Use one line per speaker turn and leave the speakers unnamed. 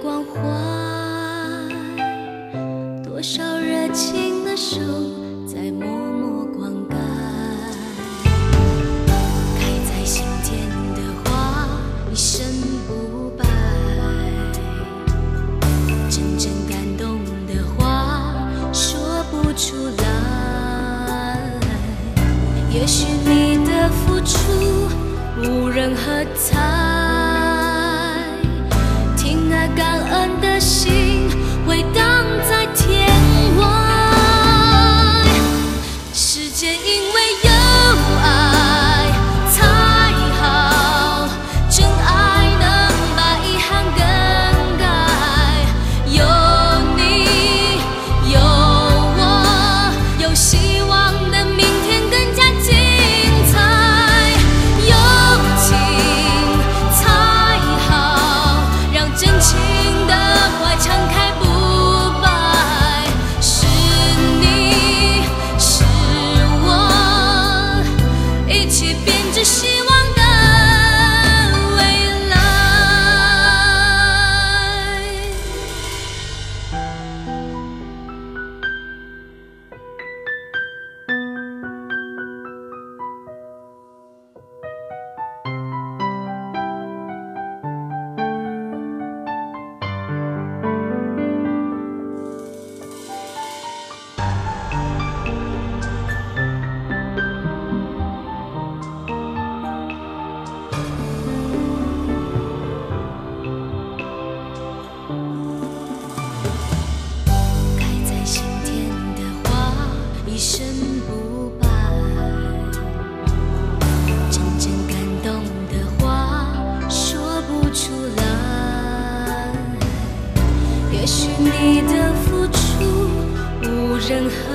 关怀，多少热情的手在默默灌溉。开在心田的花，一生不败。真正感动的话，说不出来。也许你的付出无人喝彩，听那感恩的心回荡在天外。世界因为有爱才好，真爱能把遗憾更改。有你有我，有希望的明天更加精彩。友情才好，让真情的怀敞开不败。是你是我，一起编织希望的未来。开在心田的花，一生不败。真正感动的话，说不出来。也许你的付出无人喝